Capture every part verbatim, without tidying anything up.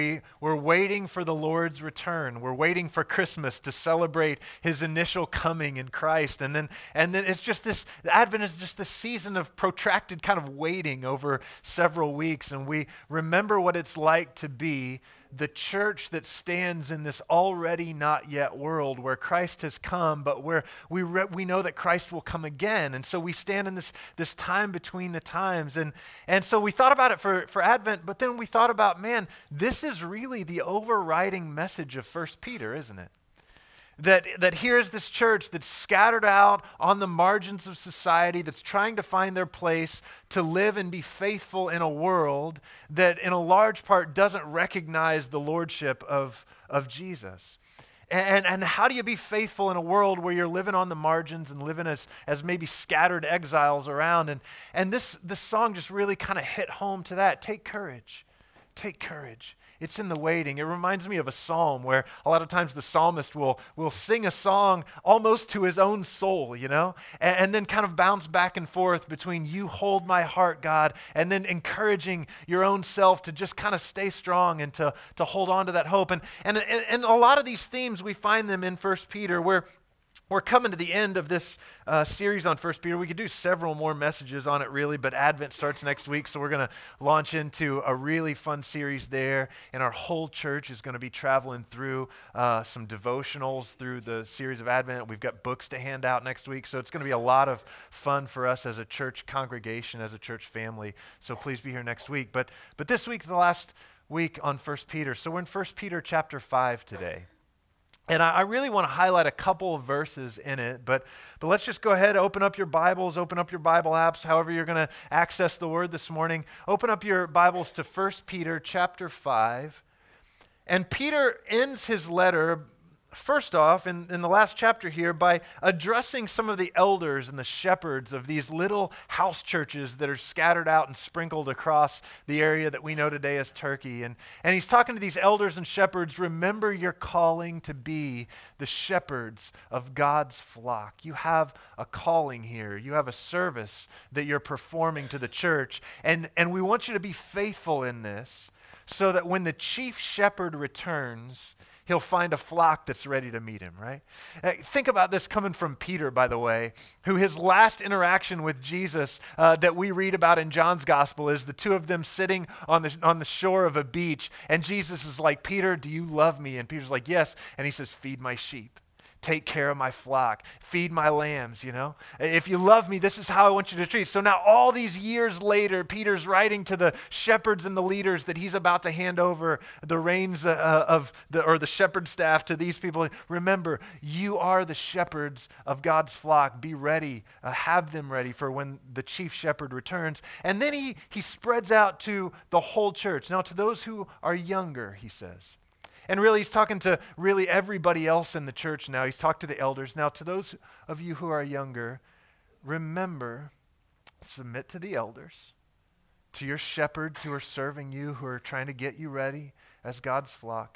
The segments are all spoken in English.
We, we're waiting for the Lord's return. We're waiting for Christmas to celebrate his initial coming in Christ. And then and then it's just this, Advent is just this season of protracted kind of waiting over several weeks. And we remember what it's like to be the church that stands in this already not yet world where Christ has come, but where we re- we know that Christ will come again. And so we stand in this this time between the times. And and so we thought about it for, for Advent, but then we thought about, man, this is really the overriding message of First Peter, isn't it? That, that here's this church that's scattered out on the margins of society, that's trying to find their place to live and be faithful in a world that in a large part doesn't recognize the lordship of, of Jesus. And, and how do you be faithful in a world where you're living on the margins and living as, as maybe scattered exiles around? And, and this, this song just really kind of hit home to that. Take courage. Take courage. It's in the waiting. It reminds me of a psalm where a lot of times the psalmist will, will sing a song almost to his own soul, you know, and, and then kind of bounce back and forth between you hold my heart, God, and then encouraging your own self to just kind of stay strong and to, to hold on to that hope. And, and, and a lot of these themes, we find them in First Peter where we're coming to the end of this uh, series on First Peter. We could do several more messages on it, really, but Advent starts next week, so we're going to launch into a really fun series there, and our whole church is going to be traveling through uh, some devotionals through the series of Advent. We've got books to hand out next week, so it's going to be a lot of fun for us as a church congregation, as a church family, so please be here next week. But, but this week, the last week on First Peter, so we're in First Peter chapter five today. And I, I really want to highlight a couple of verses in it, but but let's just go ahead, open up your Bibles, open up your Bible apps, however you're going to access the Word this morning. Open up your Bibles to First Peter chapter five. And Peter ends his letter, first off, in, in the last chapter here, by addressing some of the elders and the shepherds of these little house churches that are scattered out and sprinkled across the area that we know today as Turkey. And, and he's talking to these elders and shepherds, remember your calling to be the shepherds of God's flock. You have a calling here. You have a service that you're performing to the church. And, and we want you to be faithful in this so that when the chief shepherd returns, he'll find a flock that's ready to meet him, right? Uh, think about this coming from Peter, by the way, who his last interaction with Jesus uh, that we read about in John's gospel is the two of them sitting on the on the shore of a beach, and Jesus is like, Peter, do you love me? And Peter's like, yes. And he says, feed my sheep. Take care of my flock. Feed my lambs, you know. If you love me, this is how I want you to treat. So now all these years later, Peter's writing to the shepherds and the leaders that he's about to hand over the reins uh, of the, or the shepherd staff to these people. Remember, you are the shepherds of God's flock. Be ready. Uh, have them ready for when the chief shepherd returns. And then he, he spreads out to the whole church. Now to those who are younger, he says. And really, he's talking to really everybody else in the church now. He's talked to the elders. Now, to those of you who are younger, remember, submit to the elders, to your shepherds who are serving you, who are trying to get you ready as God's flock,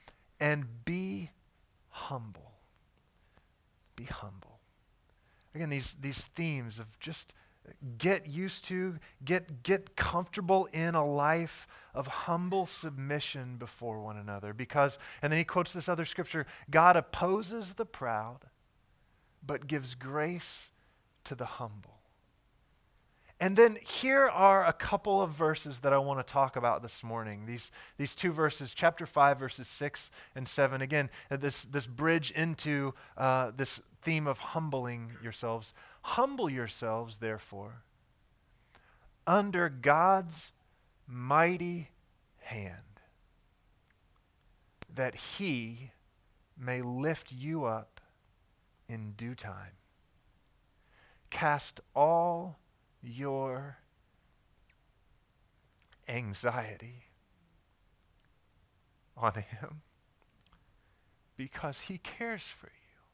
and be humble. Be humble. Again, these, these themes of just get used to, get, get comfortable in a life of humble submission before one another. Because, and then he quotes this other scripture, God opposes the proud, but gives grace to the humble. And then here are a couple of verses that I want to talk about this morning. These, these two verses, chapter five, verses six and seven. Again, this, this bridge into uh, this theme of humbling yourselves. Humble yourselves, therefore, under God's mighty hand, that he may lift you up in due time. Cast all your anxiety on him because he cares for you.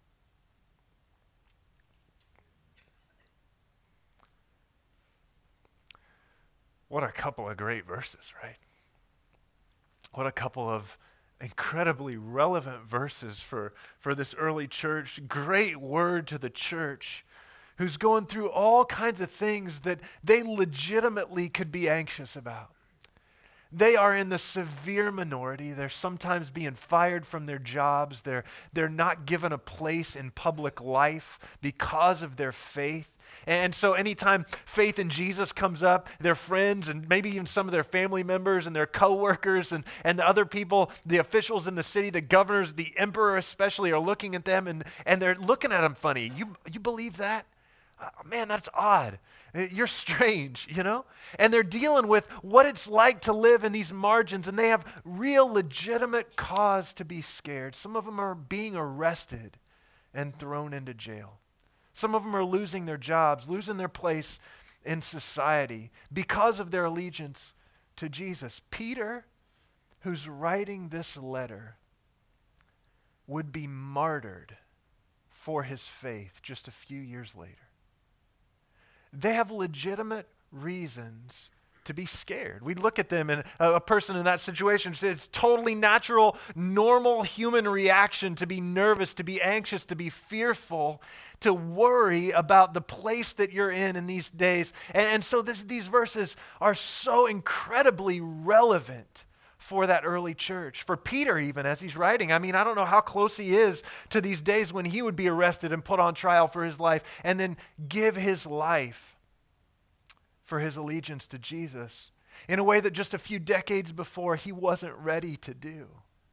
What a couple of great verses, right? What a couple of incredibly relevant verses for, for this early church. Great word to the church who's going through all kinds of things that they legitimately could be anxious about. They are in the severe minority. They're sometimes being fired from their jobs. They're, they're not given a place in public life because of their faith. And so anytime faith in Jesus comes up, their friends and maybe even some of their family members and their coworkers and, and the other people, the officials in the city, the governors, the emperor especially, are looking at them and, and they're looking at them funny. You, you believe that? Uh, man, that's odd. You're strange, you know? And they're dealing with what it's like to live in these margins, and they have real legitimate cause to be scared. Some of them are being arrested and thrown into jail. Some of them are losing their jobs, losing their place in society because of their allegiance to Jesus. Peter, who's writing this letter, would be martyred for his faith just a few years later. They have legitimate reasons to be scared. We look at them and a, a person in that situation says it's totally natural, normal human reaction to be nervous, to be anxious, to be fearful, to worry about the place that you're in in these days. And, and so this, these verses are so incredibly relevant for that early church. For Peter even, as he's writing, I mean, I don't know how close he is to these days when he would be arrested and put on trial for his life and then give his life for his allegiance to Jesus in a way that just a few decades before he wasn't ready to do.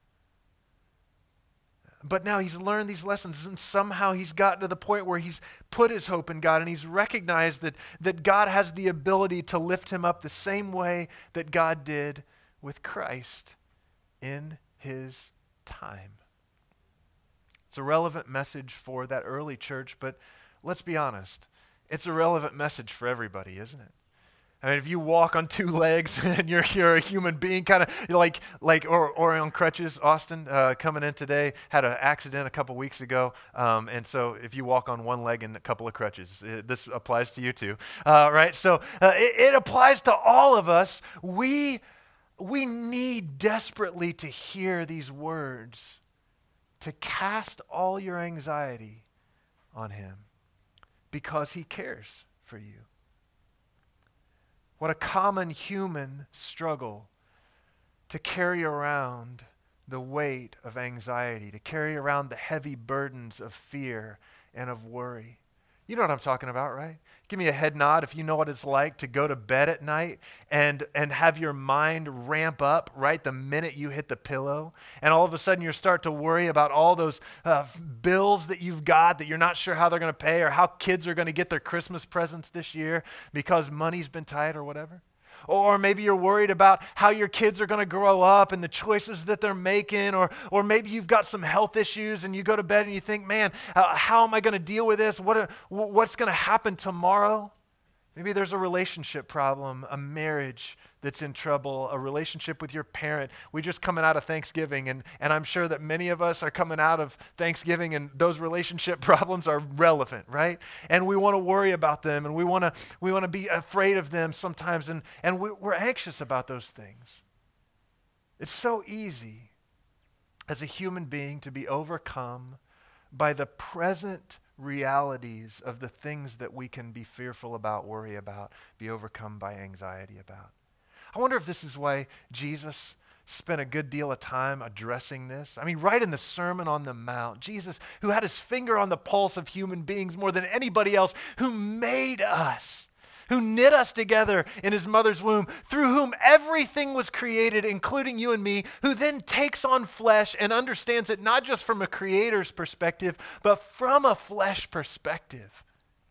But now he's learned these lessons, and somehow he's gotten to the point where he's put his hope in God, and he's recognized that, that God has the ability to lift him up the same way that God did with Christ in his time. It's a relevant message for that early church, but let's be honest, it's a relevant message for everybody, isn't it? I mean, if you walk on two legs and you're you're a human being, kind of like like or or on crutches. Austin uh, coming in today had an accident a couple weeks ago, um, and so if you walk on one leg and a couple of crutches, it, this applies to you too, uh, right? So uh, it, it applies to all of us. We we need desperately to hear these words, to cast all your anxiety on Him, because He cares for you. What a common human struggle to carry around the weight of anxiety, to carry around the heavy burdens of fear and of worry. You know what I'm talking about, right? Give me a head nod if you know what it's like to go to bed at night and, and have your mind ramp up right the minute you hit the pillow. And all of a sudden you start to worry about all those uh, bills that you've got that you're not sure how they're going to pay, or how kids are going to get their Christmas presents this year because money's been tight or whatever. Or maybe you're worried about how your kids are going to grow up and the choices that they're making. Or or maybe you've got some health issues and you go to bed and you think, man, uh, how am I going to deal with this? What are, what's going to happen tomorrow? Maybe there's a relationship problem, a marriage that's in trouble, a relationship with your parent. We're just coming out of Thanksgiving, and, and I'm sure that many of us are coming out of Thanksgiving, and those relationship problems are relevant, right? And we want to worry about them, and we want to we want to be afraid of them sometimes, and, and we, we're anxious about those things. It's so easy as a human being to be overcome by the present realities of the things that we can be fearful about, worry about, be overcome by anxiety about. I wonder if this is why Jesus spent a good deal of time addressing this. I mean, right in the Sermon on the Mount, Jesus, who had his finger on the pulse of human beings more than anybody else, who made us, who knit us together in his mother's womb, through whom everything was created, including you and me, who then takes on flesh and understands it not just from a creator's perspective, but from a flesh perspective,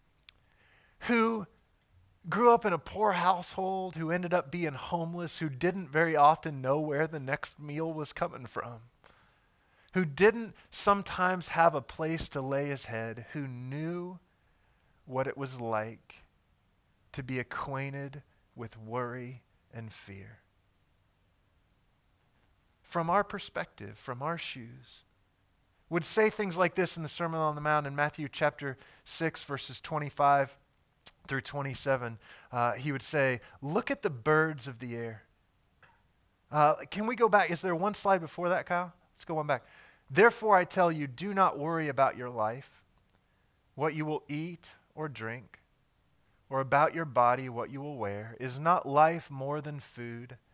who grew up in a poor household, who ended up being homeless, who didn't very often know where the next meal was coming from, who didn't sometimes have a place to lay his head, who knew what it was like to be acquainted with worry and fear. From our perspective, from our shoes, would say things like this in the Sermon on the Mount in Matthew chapter six, verses twenty-five through twenty-seven. Uh, he would say, look at the birds of the air. Uh, can we go back? Is there one slide before that, Kyle? Let's go one back. Therefore I tell you, do not worry about your life, what you will eat or drink, or about your body, what you will wear. Is not life more than food,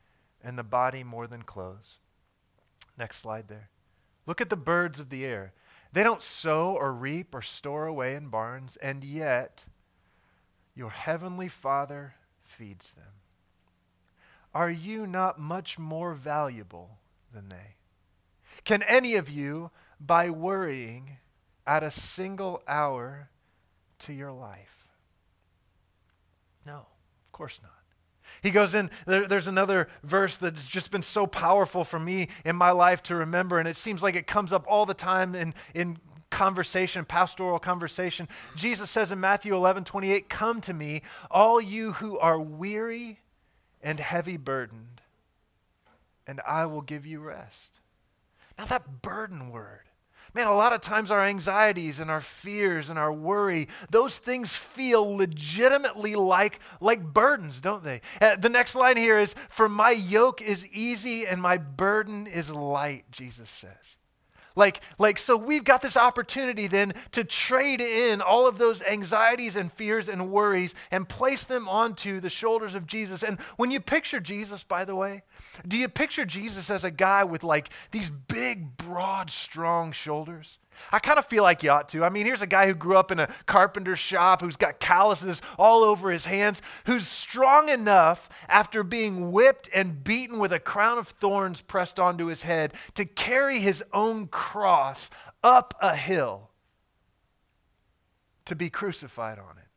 and the body more than clothes. Next slide there. Look at the birds of the air. They don't sow or reap or store away in barns, and yet your heavenly Father feeds them. Are you not much more valuable than they? Can any of you, by worrying, add a single hour to your life? No, of course not. He goes in, there, there's another verse that's just been so powerful for me in my life to remember, and it seems like it comes up all the time in, in conversation, pastoral conversation. Jesus says in Matthew eleven twenty-eight, "Come to me, all you who are weary and heavy burdened, and I will give you rest." Now that burden word, man, a lot of times our anxieties and our fears and our worry, those things feel legitimately like, like burdens, don't they? Uh, the next line here is, "For my yoke is easy and my burden is light," Jesus says. Like, like, so we've got this opportunity then to trade in all of those anxieties and fears and worries and place them onto the shoulders of Jesus. And when you picture Jesus, by the way, do you picture Jesus as a guy with like these big, broad, strong shoulders? I kind of feel like you ought to. I mean, here's a guy who grew up in a carpenter's shop, who's got calluses all over his hands, who's strong enough after being whipped and beaten with a crown of thorns pressed onto his head to carry his own cross up a hill to be crucified on it.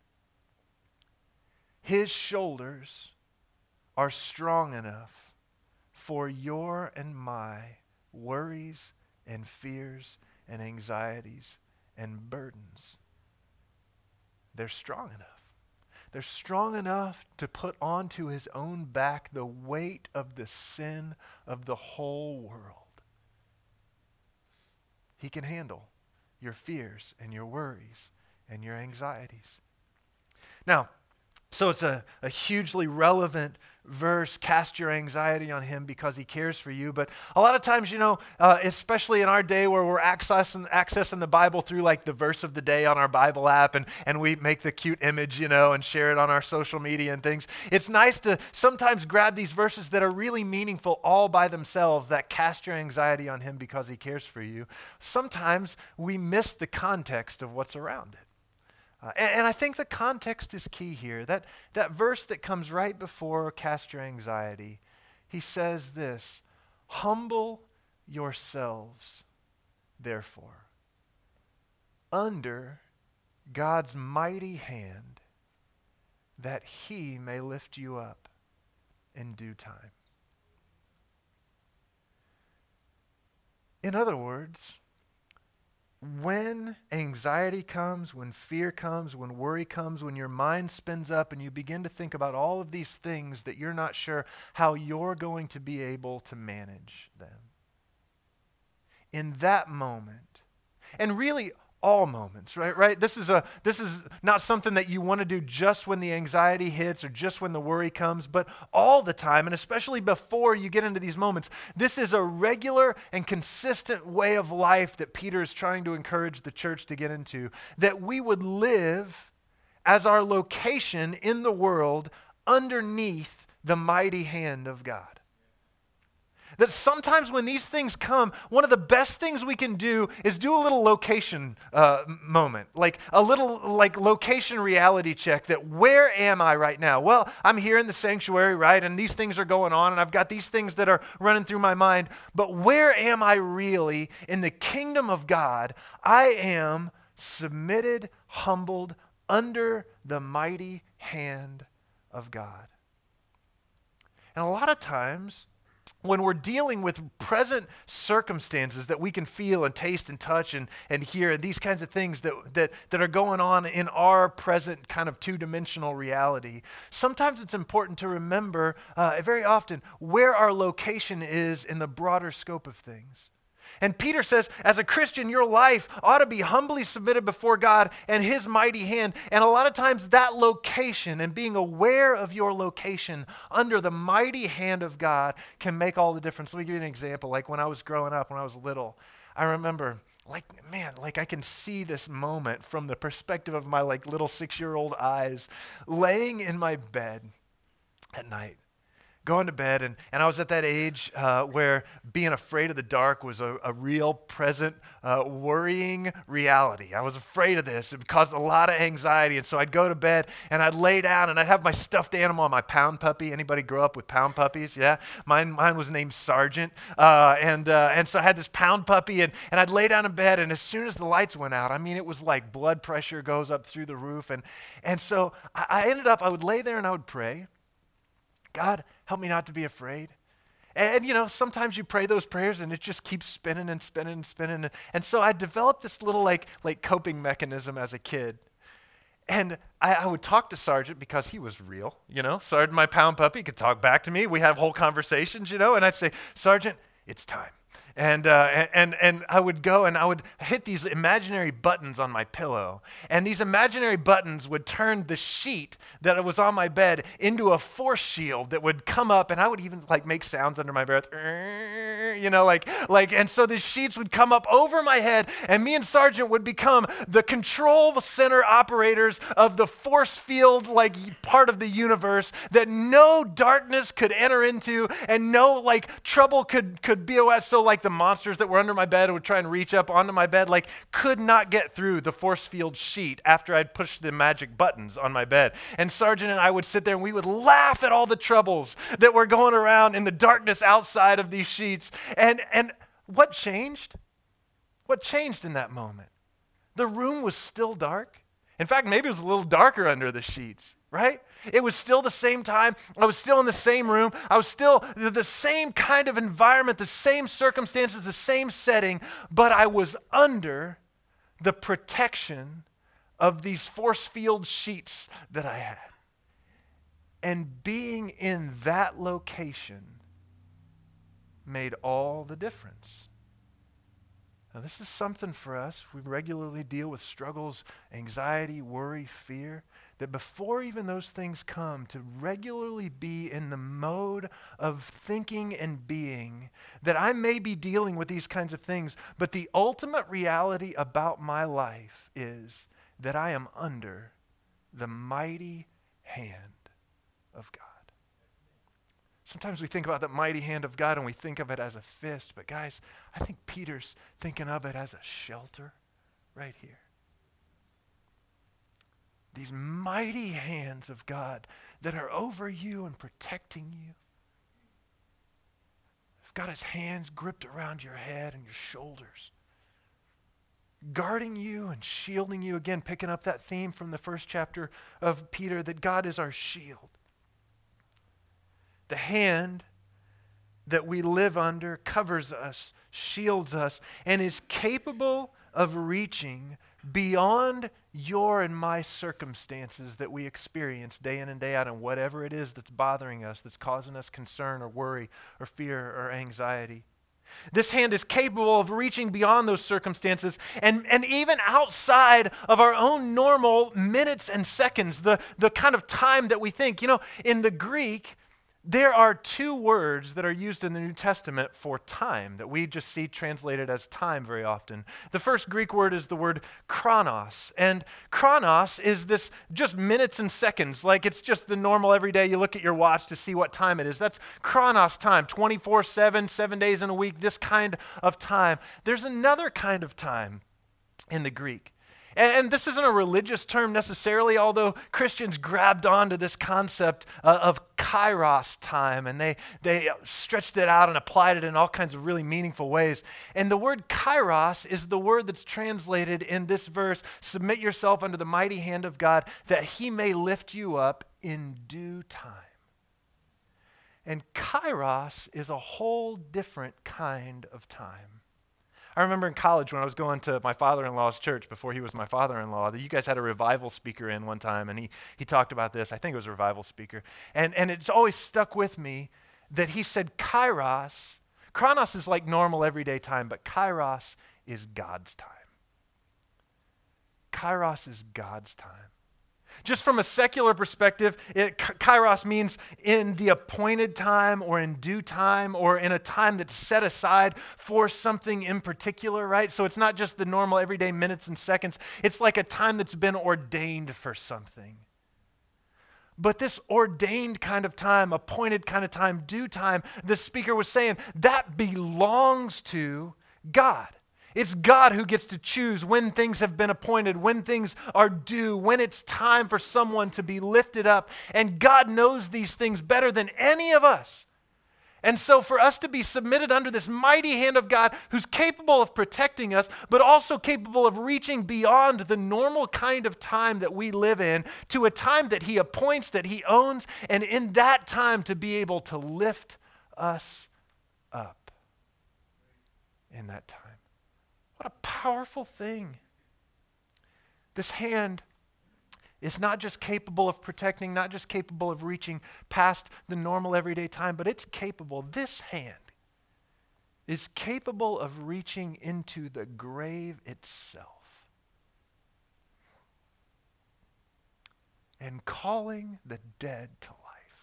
His shoulders are strong enough for your and my worries and fears and anxieties and burdens. They're strong enough. They're strong enough to put onto his own back the weight of the sin of the whole world. He can handle your fears and your worries and your anxieties. Now, so it's a, a hugely relevant verse, cast your anxiety on him because he cares for you. But a lot of times, you know, uh, especially in our day where we're accessing, accessing the Bible through like the verse of the day on our Bible app, and, and we make the cute image, you know, and share it on our social media and things. It's nice to sometimes grab these verses that are really meaningful all by themselves, that cast your anxiety on him because he cares for you. Sometimes we miss the context of what's around it. Uh, and, and I think the context is key here. That, that verse that comes right before cast your anxiety, he says this, "Humble yourselves, therefore, under God's mighty hand, that he may lift you up in due time." In other words, when anxiety comes, when fear comes, when worry comes, when your mind spins up and you begin to think about all of these things that you're not sure how you're going to be able to manage them, in that moment, and really all moments, right? Right? This is a this is not something that you want to do just when the anxiety hits or just when the worry comes, but all the time, and especially before you get into these moments. This is a regular and consistent way of life that Peter is trying to encourage the church to get into, that we would live as our location in the world underneath the mighty hand of God. That sometimes when these things come, one of the best things we can do is do a little location uh, moment, like a little like location reality check, that where am I right now? Well, I'm here in the sanctuary, right? And these things are going on, and I've got these things that are running through my mind. But where am I really in the kingdom of God? I am submitted, humbled under the mighty hand of God. And a lot of times, when we're dealing with present circumstances that we can feel and taste and touch and, and hear, and these kinds of things that, that, that are going on in our present kind of two-dimensional reality, sometimes it's important to remember uh, very often where our location is in the broader scope of things. And Peter says, as a Christian, your life ought to be humbly submitted before God and his mighty hand. And a lot of times that location and being aware of your location under the mighty hand of God can make all the difference. Let me give you an example. Like when I was growing up, when I was little, I remember, like, man, like I can see this moment from the perspective of my like little six-year-old eyes, laying in my bed at night, going to bed, and, and I was at that age uh, where being afraid of the dark was a, a real present, uh, worrying reality. I was afraid of this. It caused a lot of anxiety, and so I'd go to bed, and I'd lay down, and I'd have my stuffed animal, my pound puppy. Anybody grow up with pound puppies? Yeah? Mine mine was named Sergeant, uh, and uh, and so I had this pound puppy, and, and I'd lay down in bed, and as soon as the lights went out, I mean, it was like blood pressure goes up through the roof, and, and so I, I ended up, I would lay there, and I would pray, God, help me not to be afraid. And, and, you know, sometimes you pray those prayers and it just keeps spinning and spinning and spinning. And, and so I developed this little like, like coping mechanism as a kid. And I, I would talk to Sergeant because he was real, you know. Sergeant, my pound puppy, could talk back to me. We had whole conversations, you know. And I'd say, Sergeant, it's time. And, uh, and and I would go and I would hit these imaginary buttons on my pillow. And these imaginary buttons would turn the sheet that was on my bed into a force shield that would come up, and I would even like make sounds under my breath, you know, like, like, and so the sheets would come up over my head, and me and Sergeant would become the control center operators of the force field, like part of the universe that no darkness could enter into and no like trouble could, could be away. So like the monsters that were under my bed and would try and reach up onto my bed, like could not get through the force field sheet after I'd pushed the magic buttons on my bed. And Sergeant and I would sit there and we would laugh at all the troubles that were going around in the darkness outside of these sheets. And, and what changed? What changed in that moment? The room was still dark. In fact, maybe it was a little darker under the sheets, right? It was still the same time. I was still in the same room. I was still the, the same kind of environment, the same circumstances, the same setting, but I was under the protection of these force field sheets that I had. And being in that location made all the difference. Now, this is something for us. We regularly deal with struggles, anxiety, worry, fear, that before even those things come, to regularly be in the mode of thinking and being, that I may be dealing with these kinds of things, but the ultimate reality about my life is that I am under the mighty hand of God. Sometimes we think about that mighty hand of God and we think of it as a fist, but guys, I think Peter's thinking of it as a shelter right here. These mighty hands of God that are over you and protecting you. He's got his hands gripped around your head and your shoulders, guarding you and shielding you. Again, picking up that theme from the first chapter of Peter, that God is our shield. The hand that we live under covers us, shields us, and is capable of reaching beyond your and my circumstances that we experience day in and day out, and whatever it is that's bothering us, that's causing us concern or worry or fear or anxiety. This hand is capable of reaching beyond those circumstances and, and even outside of our own normal minutes and seconds, the, the kind of time that we think. You know, in the Greek, there are two words that are used in the New Testament for time that we just see translated as time very often. The first Greek word is the word chronos, and chronos is this just minutes and seconds, like it's just the normal everyday you look at your watch to see what time it is. That's chronos time, twenty-four seven, seven days in a week, this kind of time. There's another kind of time in the Greek. And this isn't a religious term necessarily, although Christians grabbed onto this concept uh, of kairos time, and they, they stretched it out and applied it in all kinds of really meaningful ways. And the word kairos is the word that's translated in this verse, submit yourself under the mighty hand of God, that he may lift you up in due time. And kairos is a whole different kind of time. I remember in college when I was going to my father-in-law's church before he was my father-in-law, that you guys had a revival speaker in one time, and he he talked about this. I think it was a revival speaker. And, and it's always stuck with me that he said kairos, chronos is like normal everyday time, but kairos is God's time. Kairos is God's time. Just from a secular perspective, it, kairos means in the appointed time or in due time or in a time that's set aside for something in particular, right? So it's not just the normal everyday minutes and seconds. It's like a time that's been ordained for something. But this ordained kind of time, appointed kind of time, due time, the speaker was saying, that belongs to God. It's God who gets to choose when things have been appointed, when things are due, when it's time for someone to be lifted up. And God knows these things better than any of us. And so for us to be submitted under this mighty hand of God who's capable of protecting us, but also capable of reaching beyond the normal kind of time that we live in to a time that he appoints, that he owns, and in that time to be able to lift us up in that time. What a powerful thing. This hand is not just capable of protecting, not just capable of reaching past the normal everyday time, but it's capable, this hand is capable of reaching into the grave itself and calling the dead to life.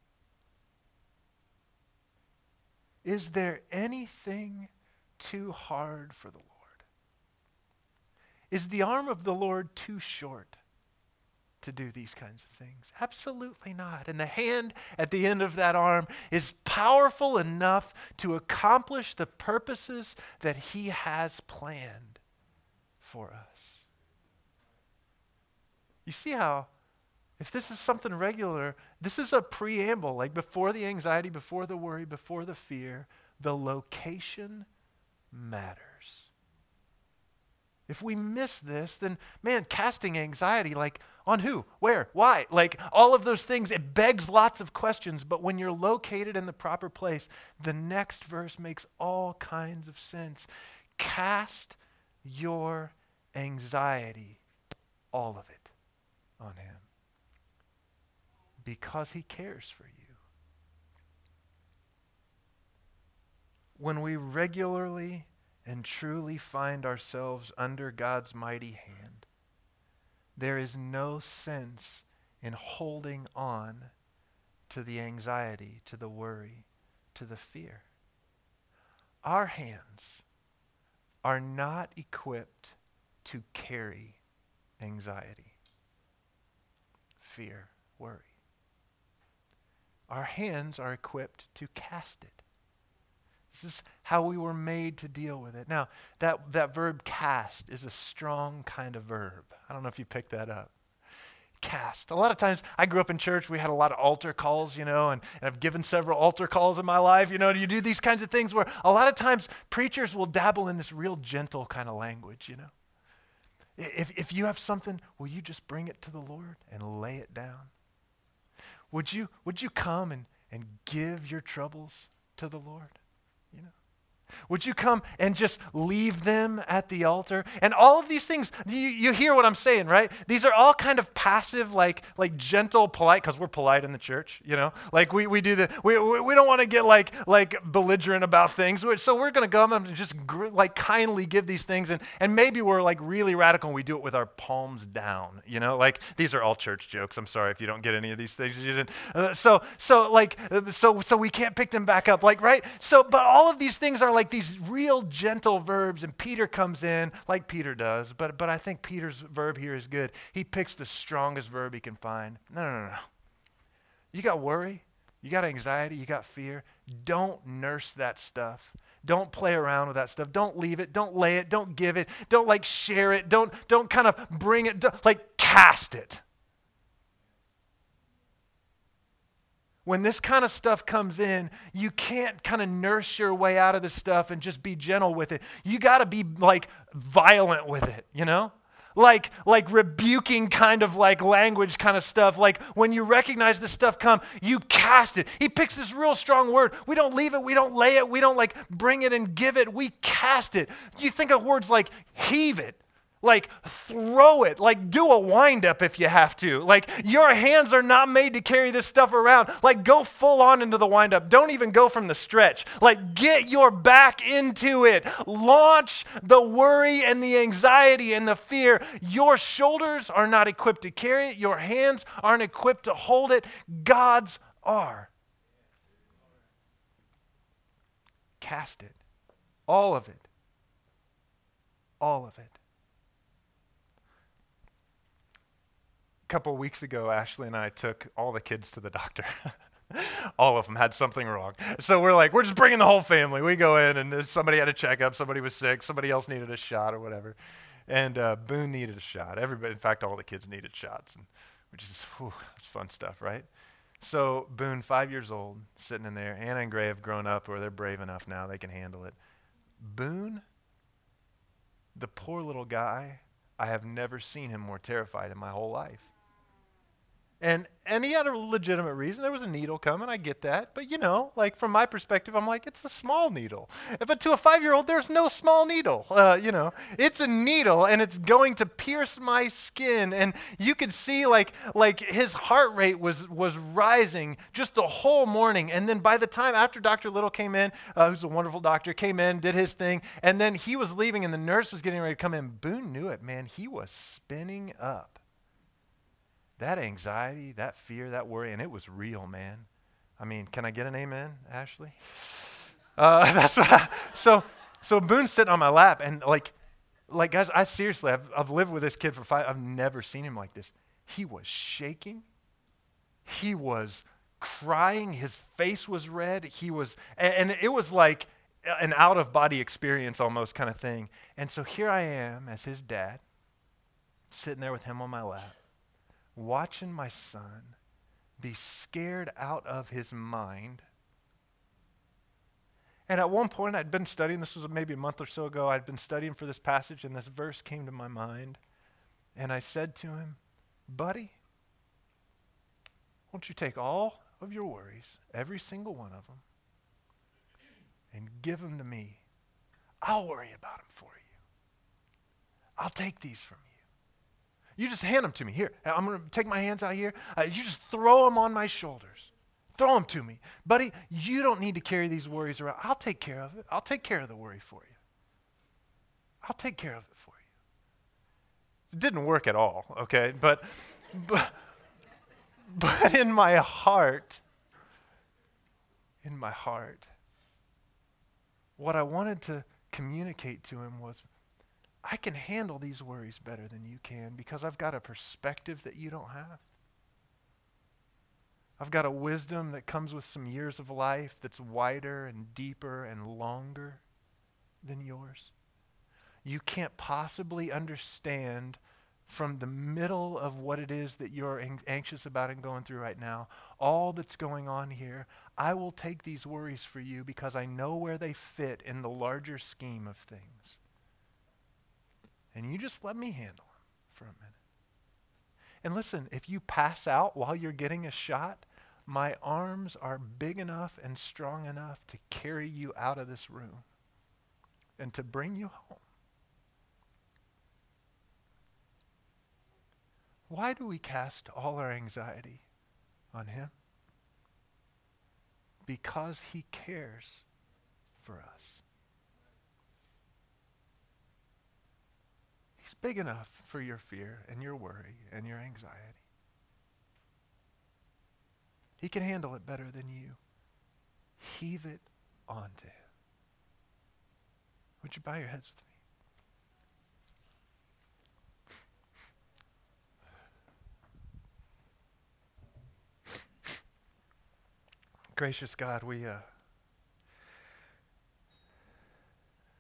Is there anything too hard for the Lord? Is the arm of the Lord too short to do these kinds of things? Absolutely not. And the hand at the end of that arm is powerful enough to accomplish the purposes that he has planned for us. You see how, if this is something regular, this is a preamble, like before the anxiety, before the worry, before the fear, the location matters. If we miss this, then, man, casting anxiety, like, on who, where, why? Like, all of those things, it begs lots of questions, but when you're located in the proper place, the next verse makes all kinds of sense. Cast your anxiety, all of it, on him, because he cares for you. When we regularly and truly find ourselves under God's mighty hand, there is no sense in holding on to the anxiety, to the worry, to the fear. Our hands are not equipped to carry anxiety, fear, worry. Our hands are equipped to cast it. This is how we were made to deal with it. Now, that, that verb cast is a strong kind of verb. I don't know if you picked that up. Cast. A lot of times, I grew up in church, we had a lot of altar calls, you know, and, and I've given several altar calls in my life, you know, you do these kinds of things where a lot of times preachers will dabble in this real gentle kind of language, you know. If, if you have something, will you just bring it to the Lord and lay it down? Would you, would you come and, and give your troubles to the Lord? You know, would you come and just leave them at the altar? And all of these things, you, you hear what I'm saying, right? These are all kind of passive, like like gentle, polite, because we're polite in the church, you know? Like we, we do the, we, we, we don't want to get like like belligerent about things. So we're going to come and just gr- like kindly give these things. And, and maybe we're like really radical and we do it with our palms down, you know? Like these are all church jokes. I'm sorry if you don't get any of these things. You didn't. Uh, so, so like, uh, so, so we can't pick them back up, like, right? So, but all of these things are like these real gentle verbs, and Peter comes in like Peter does, but but I think Peter's verb here is good. He picks the strongest verb he can find. No, no, no, no. You got worry, you got anxiety, you got fear. Don't nurse that stuff. Don't play around with that stuff. Don't leave it. Don't lay it. Don't give it. Don't like share it. Don't don't kind of bring it. Don't, like cast it. When this kind of stuff comes in, you can't kind of nurse your way out of this stuff and just be gentle with it. You got to be like violent with it, you know? Like like rebuking kind of like language kind of stuff. Like when you recognize this stuff come, you cast it. He picks this real strong word. We don't leave it. We don't lay it. We don't like bring it and give it. We cast it. You think of words like heave it. Like throw it, like do a wind up if you have to. Like your hands are not made to carry this stuff around. Like go full on into the wind up. Don't even go from the stretch. Like get your back into it. Launch the worry and the anxiety and the fear. Your shoulders are not equipped to carry it. Your hands aren't equipped to hold it. God's are. Cast it. All of it. All of it. couple of weeks ago, Ashley and I took all the kids to the doctor. All of them had something wrong. So we're like, we're just bringing the whole family. We go in, and somebody had a checkup, somebody was sick, somebody else needed a shot or whatever. And uh, Boone needed a shot. Everybody, in fact, all the kids needed shots, and which is whew, that's fun stuff, right? So Boone, five years old, sitting in there. Anna and Gray have grown up, or they're brave enough now, they can handle it. Boone, the poor little guy, I have never seen him more terrified in my whole life. And and he had a legitimate reason. There was a needle coming, I get that. But you know, like from my perspective, I'm like, it's a small needle. But to a five-year-old, there's no small needle. Uh, you know, it's a needle, and it's going to pierce my skin. And you could see like like his heart rate was was rising just the whole morning. And then by the time after Doctor Little came in, uh, who's a wonderful doctor, came in, did his thing, and then he was leaving, and the nurse was getting ready to come in. Boone knew it, man. He was spinning up. That anxiety, that fear, that worry, and it was real, man. I mean, can I get an amen, Ashley? Uh, that's what I, so, so Boone's sitting on my lap, and like, like guys, I seriously, I've, I've lived with this kid for five, I've never seen him like this. He was shaking. He was crying. His face was red. He was, and, and it was like an out-of-body experience almost kind of thing. And so here I am as his dad, sitting there with him on my lap, watching my son be scared out of his mind. And at one point, I'd been studying, this was maybe a month or so ago, I'd been studying for this passage, and this verse came to my mind. And I said to him, buddy, won't you take all of your worries, every single one of them, and give them to me. I'll worry about them for you. I'll take these from you. You just hand them to me. Here, I'm going to take my hands out here. Uh, you just throw them on my shoulders. Throw them to me. Buddy, you don't need to carry these worries around. I'll take care of it. I'll take care of the worry for you. I'll take care of it for you. It didn't work at all, okay? But, but, but in my heart, in my heart, what I wanted to communicate to him was, I can handle these worries better than you can because I've got a perspective that you don't have. I've got a wisdom that comes with some years of life that's wider and deeper and longer than yours. You can't possibly understand from the middle of what it is that you're ang- anxious about and going through right now, all that's going on here. I will take these worries for you because I know where they fit in the larger scheme of things. And you just let me handle them for a minute. And listen, if you pass out while you're getting a shot, my arms are big enough and strong enough to carry you out of this room and to bring you home. Why do we cast all our anxiety on him? Because he cares for us. He's big enough for your fear and your worry and your anxiety. He can handle it better than you. Heave it onto him. Would you bow your heads with me? Gracious God, we uh,